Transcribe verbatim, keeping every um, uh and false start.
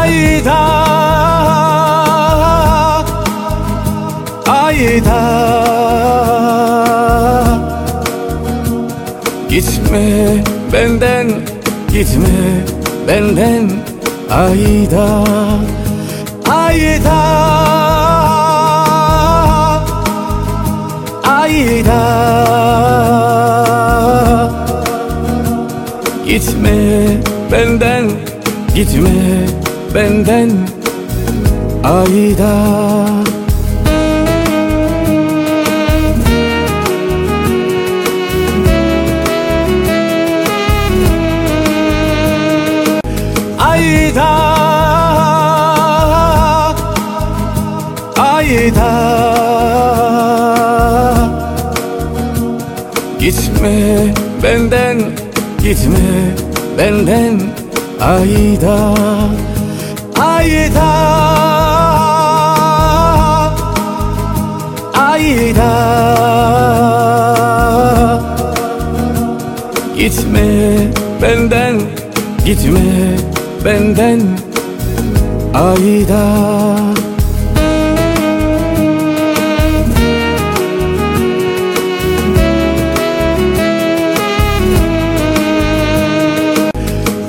Ayda, ayda, gitme benden, gitme benden. Ayda, ayda, ayda, gitme benden, gitme benden. Ayda. Ayda, ayda, gitme benden, gitme benden. Ayda, ayda, ayda, gitme benden, gitme benden. Ayda.